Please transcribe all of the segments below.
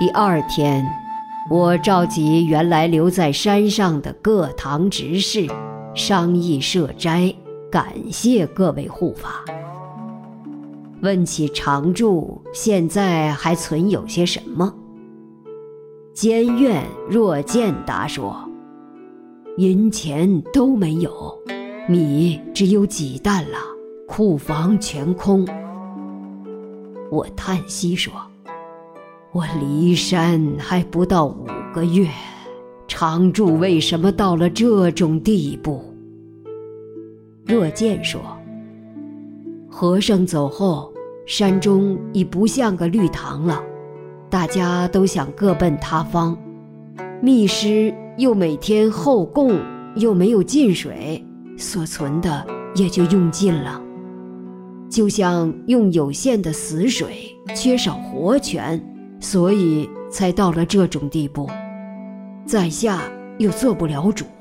第二天，我召集原来留在山上的各堂执事，商议设斋，感谢各位护法。问起常住现在还存有些什么，监院若见答说，银钱都没有，米只有几担了，库房全空。我叹息说，我离山还不到5个月，常住为什么到了这种地步？若见说，和尚走后，山中已不像个律堂了，大家都想各奔他方，密师又每天后供，又没有进水，所存的也就用尽了，就像用有限的死水，缺少活泉，所以才到了这种地步，在下又做不了主。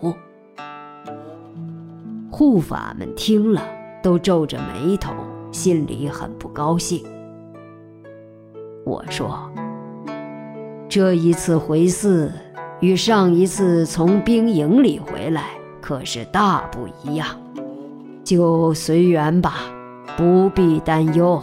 护法们听了都皱着眉头，心里很不高兴。我说，这一次回寺与上一次从兵营里回来可是大不一样，就随缘吧，不必担忧。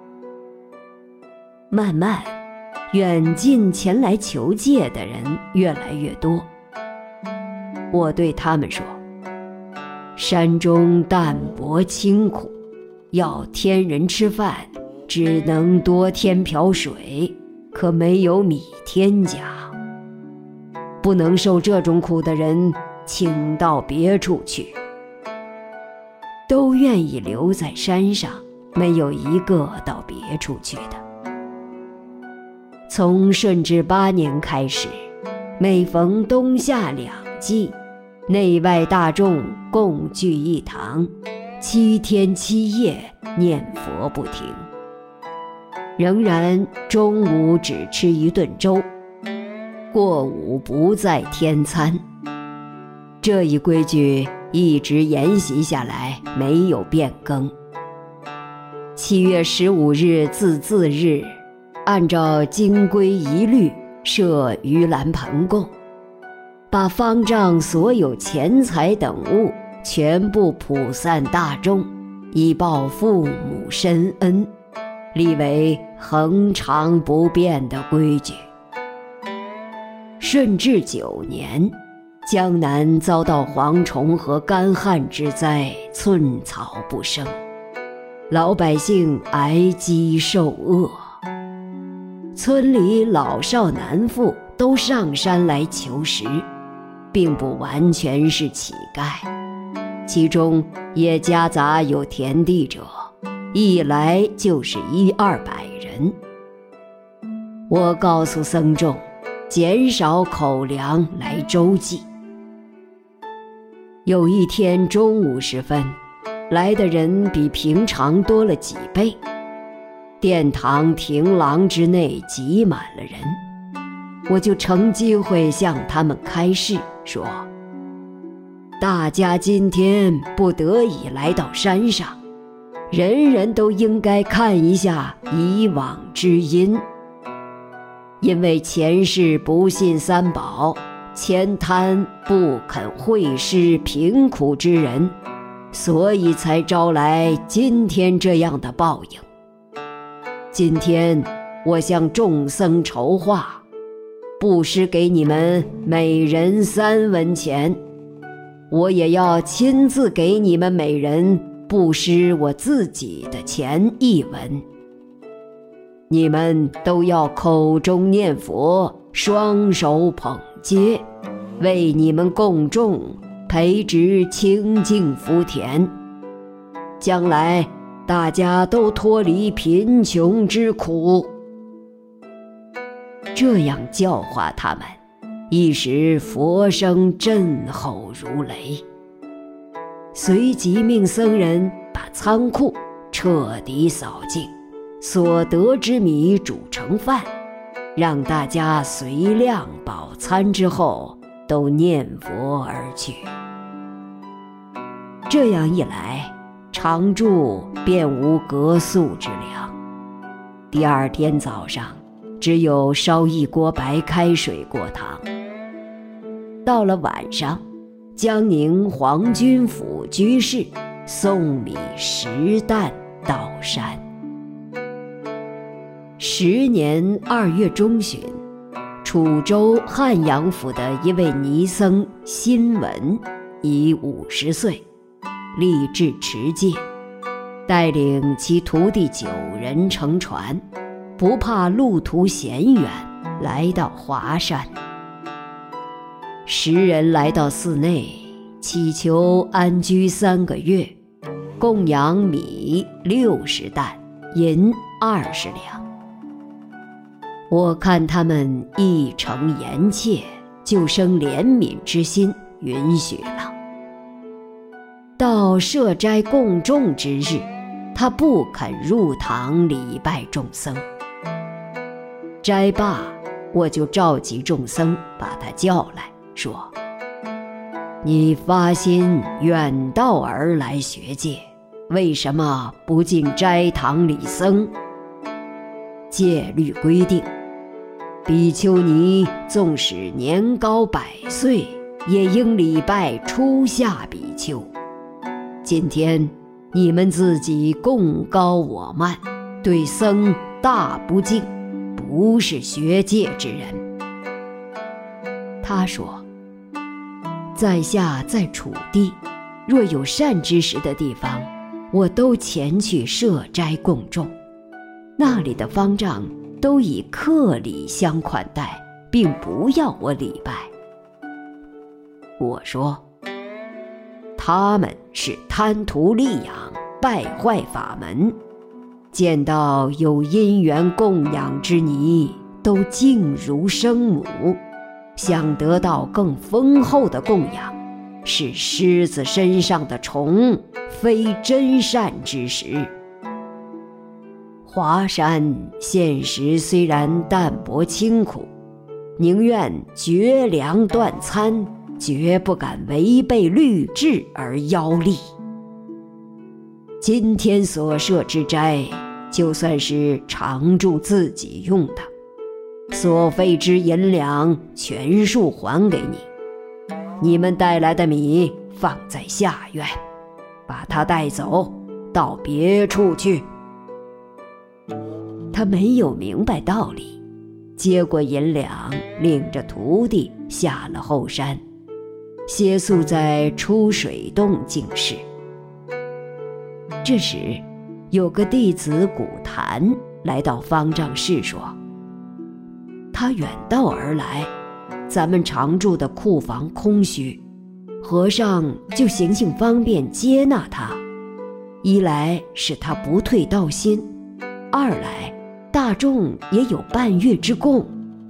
慢慢，远近前来求戒的人越来越多。我对他们说，山中淡泊清苦，要添人吃饭，只能多添瓢水，可没有米添加。不能受这种苦的人，请到别处去。都愿意留在山上，没有一个到别处去的。从顺治8年开始，每逢冬夏2季，内外大众共聚一堂，7天7夜念佛不停，仍然中午只吃1顿粥，过午不再添餐。这一规矩一直沿袭下来，没有变更。7月15日自日，按照经规一律设盂兰盆供，把方丈所有钱财等物全部普散大众，以报父母深恩，立为恒常不变的规矩。顺治9年，江南遭到蝗虫和干旱之灾，寸草不生，老百姓挨饥受饿，村里老少男妇都上山来求食，并不完全是乞丐，其中也夹杂有田地者，一来就是100-200人。我告诉僧众，减少口粮来周济。有一天中午时分，来的人比平常多了几倍，殿堂亭廊之内挤满了人。我就乘机会向他们开示说，大家今天不得已来到山上，人人都应该看一下以往之因。因为前世不信三宝，悭贪不肯惠施贫苦之人，所以才招来今天这样的报应。今天我向众僧筹划，布施给你们每人3文钱，我也要亲自给你们每人布施我自己的钱1文。你们都要口中念佛，双手捧接，为你们供众培植清净福田，将来大家都脱离贫穷之苦。这样教化他们，一时佛声震吼如雷。随即命僧人把仓库彻底扫净，所得之米煮成饭，让大家随量饱餐之后都念佛而去。这样一来，常住便无隔宿之粮。第2天早上， 只有烧一锅白开水过堂。到了晚上，江宁黄军府居士送米10担到山。10年2月中旬，楚州汉阳府的一位尼僧辛文已50岁，立志持戒，带领其徒弟9人乘船，不怕路途险远，来到华山。10人来到寺内，祈求安居3个月，供养米60担，银20两。我看他们一诚言切，就生怜悯之心，允许了。到设斋供众之日，他不肯入堂礼拜众僧。斋罢，我就召集众僧，把他叫来，说：你发心远道而来学戒，为什么不进斋堂礼僧？戒律规定，比丘尼纵使年高100岁，也应礼拜初下比丘。今天你们自己贡高我慢，对僧大不敬，不是学戒之人。他说：在下在楚地，若有善知识的地方，我都前去设斋供众，那里的方丈都以客礼相款待，并不要我礼拜。我说：他们是贪图利养，败坏法门，见到有因缘供养之尼，都敬如生母，想得到更丰厚的供养，是狮子身上的虫，非真善之食。华山现实虽然淡泊清苦，宁愿绝粮断餐，绝不敢违背律制而邀利。今天所设之斋，就算是常住自己用的，所费之银两全数还给你。你们带来的米放在下院，把它带走，到别处去。他没有明白道理，接过银两，领着徒弟下了后山，歇宿在出水洞静室。这时有个弟子古坛来到方丈室说：他远道而来，咱们常住的库房空虚，和尚就行行方便接纳他，一来使他不退道心，二来大众也有半月之供。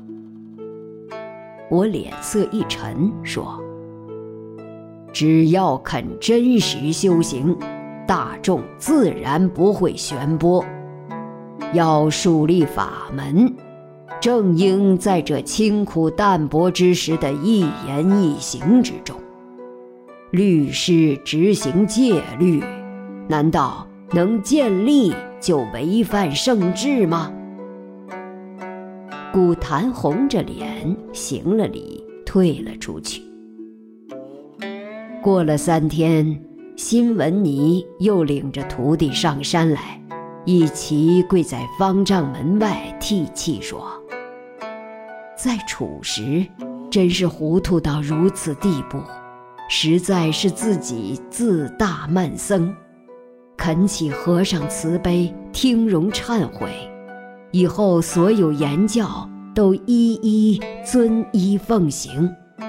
我脸色一沉，说：只要肯真实修行，大众自然不会旋波。要树立法门，正应在这清苦淡泊之时的一言一行之中。律师执行戒律，难道能见利就违反圣制吗？古坛红着脸行了礼，退了出去。过了3天，辛文尼又领着徒弟上山来，一齐跪在方丈门外涕泣说：在楚时真是糊涂到如此地步，实在是自己自大慢僧，恳请和尚慈悲听容忏悔，以后所有言教都一一遵依奉行。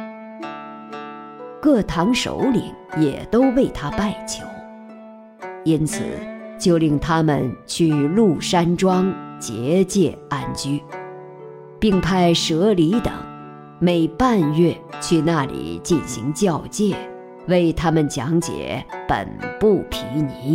各堂首领也都为他拜求，因此就令他们去鹿山庄结界安居，并派舍礼等每半月去那里进行教戒，为他们讲解本部毗尼。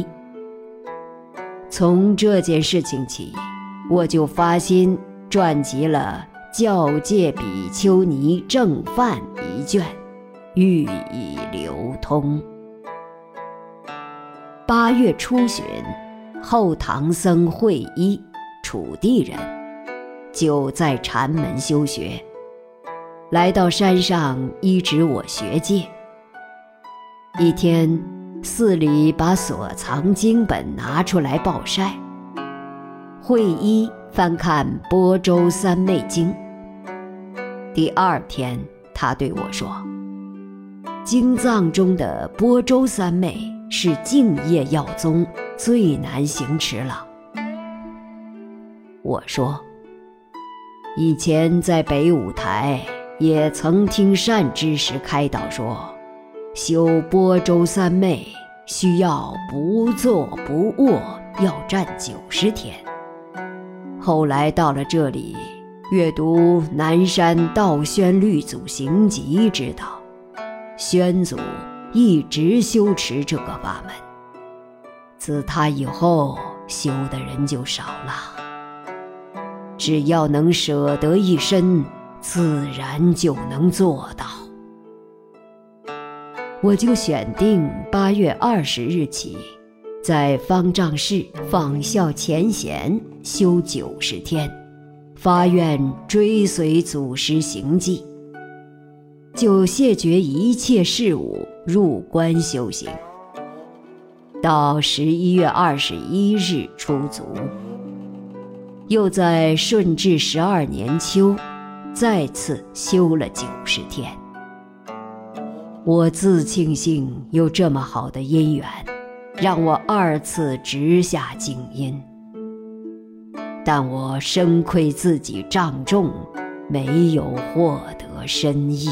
从这件事情起，我就发心撰辑了《教戒比丘尼正范》一卷，予以流通。8月初旬，后唐僧慧一，楚地人， 就在禅门修学，来到山上依止我学戒。一天，寺里把所藏经本拿出来报晒，会一翻看《般舟三昧经》。第二天，他对我说，经藏中的般舟三昧是净业要宗，最难行持了。我说，以前在北五台也曾听善知识开导说，修般舟三昧需要不坐不卧，要站90天。后来到了这里，阅读南山道宣律祖行集，知道宣祖一直修持这个法门，自他以后修的人就少了。只要能舍得一身，自然就能做到。我就选定8月20日起，在方丈室仿效前贤修90天，发愿追随祖师行迹，就谢绝一切事物，入关修行。到11月21日出卒，又在顺治12年秋再次修了90天。我自庆幸有这么好的因缘，让我2次直下静音，但我深愧自己障重，没有获得深益。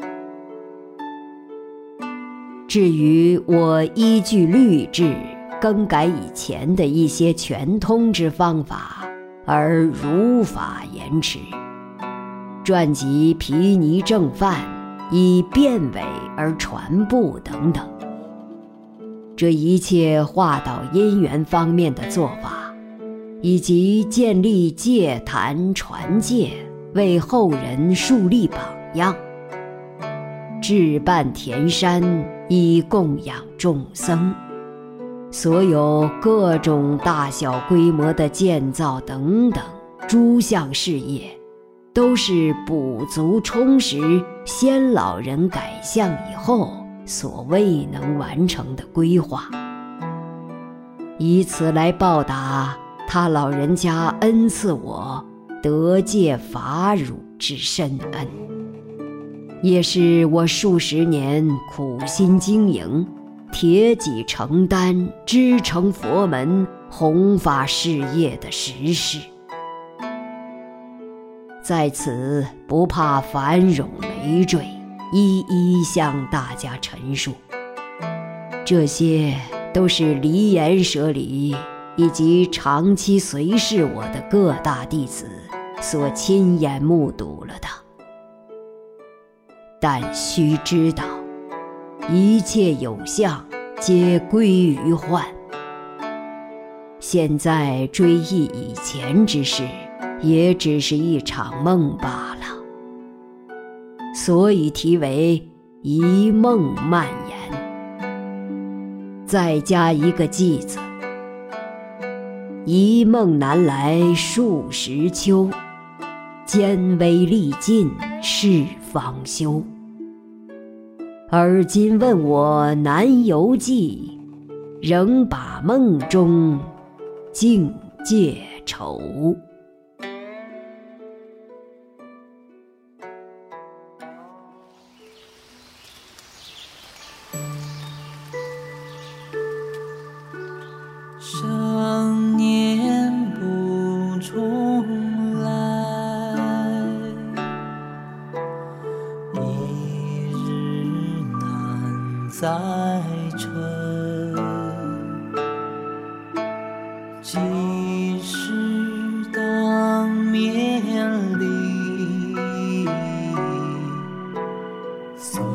至于我依据律制更改以前的一些全通之方法，而如法延迟，撰辑毗尼正范，以变伪而传布等等，这一切化导因缘方面的做法，以及建立戒坛传戒，为后人树立榜样，置办田山以供养众僧，所有各种大小规模的建造等等诸项事业，都是补足充实先老人改相以后所未能完成的规划，以此来报答他老人家恩赐我得戒法乳之深恩，也是我数十年苦心经营，铁己承担支撑佛门弘法事业的实事。在此不怕繁冗累赘，一一向大家陈述，这些都是离言舍里以及长期随侍我的各大弟子所亲眼目睹了的。但须知道，一切有相皆归于幻，现在追忆以前之事，也只是一场梦罢了，所以题为一梦蔓延。再加一个记字，一梦难来数十秋，艰危历尽是方休。而今问我南游记，仍把梦中境界愁。 想念不重来，一日难再晨。即使当面里，送